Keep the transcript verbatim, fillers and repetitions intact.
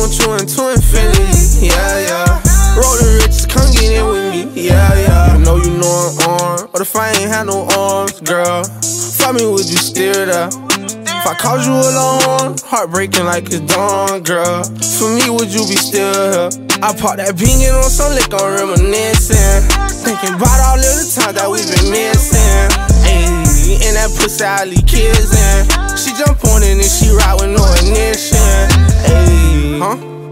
want you into infinity, yeah, yeah. Roll the riches, come get in with me, yeah, yeah. You know you know I'm on, but if I ain't had no arms, girl, fuck me, would you still there? If I called you alone, heartbreaking like it's dawn, girl. For me, would you be still here? I pop that bean, get on some liquor, reminiscing. Thinking about all of the times that we've been missing. Ayy, and that pussy I leave kids in. She jump on it and she ride with no ignition. Ayy, huh?